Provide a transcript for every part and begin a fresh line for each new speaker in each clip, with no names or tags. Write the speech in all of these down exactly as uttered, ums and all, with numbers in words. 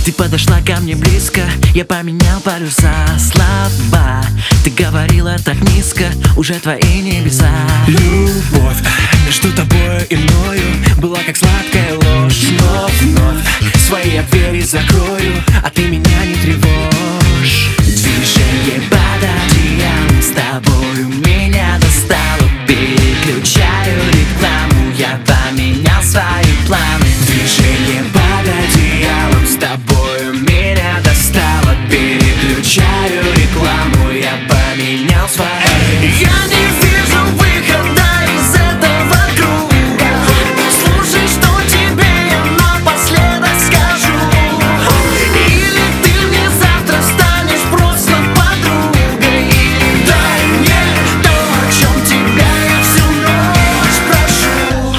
Ты подошла ко мне близко, я поменял полюса. Слабо, ты говорила так низко, уже твои небеса.
Любовь между тобою и мною была как сладкая ложь. Но вновь свои двери закрою, а ты меня не тревожь.
Движение под одеялом с тобою меня достало. Переключаю рекламу, я поменял свои планы.
Движение под одеялом с тобою меня достало.
Переключаю рекламу, я поменял свои.
Я не вижу выхода из этого круга. Слушай, что тебе я напоследок скажу. Или ты мне завтра станешь просто подругой. Или дай мне то, о чем тебя я всю ночь прошу.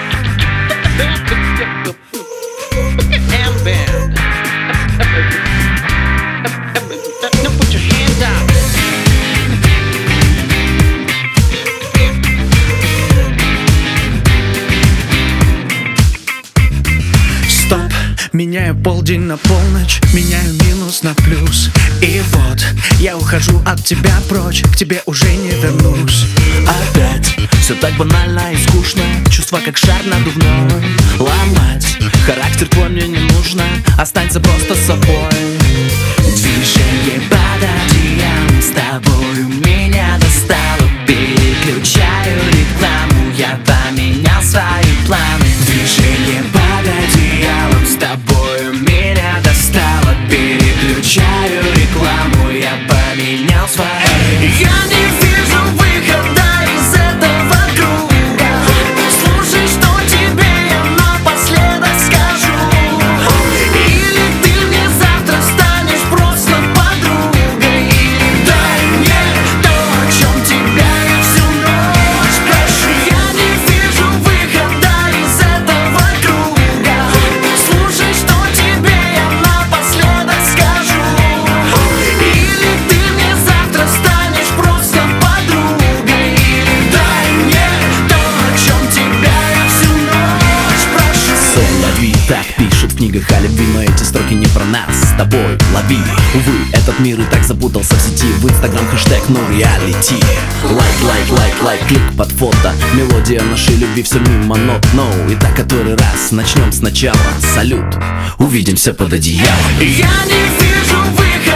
Стоп, меняю полдень на полночь, меняю минус на плюс. И вот, я ухожу от тебя прочь, к тебе уже не вернусь.
Опять все так банально и скучно, чувства как шар надувной. Ломать характер твой мне не нужно, останься просто собой. Движение под одеялом с тобою меня достало. Переключаю рекламу, я поменял свои планы.
Движение под одеялом с тобою меня достало.
Переключаю рекламу, я поменял свои.
Я не вижу выхода из этого круга. Слушай, что тебе я напоследок скажу. Или ты мне завтра станешь просто подругой. Или дай мне то, о чем тебя я всю ночь прошу. Я не вижу выхода из этого круга. Слушай, что тебе я напоследок скажу. Или ты мне завтра станешь просто подругой. Или дай мне то, о чем тебя я всю ночь прошу.
Лови, так пишут в книгах о любви, но эти строки не про нас с тобой. Лови, увы, этот мир и так запутался в сети. В инстаграм хэштег no reality. Лайк, лайк, лайк, лайк, клик под фото. Мелодия нашей любви все мимо нот, no. И так который раз, начнем сначала. Салют, увидимся под одеялом.
Я не вижу выхода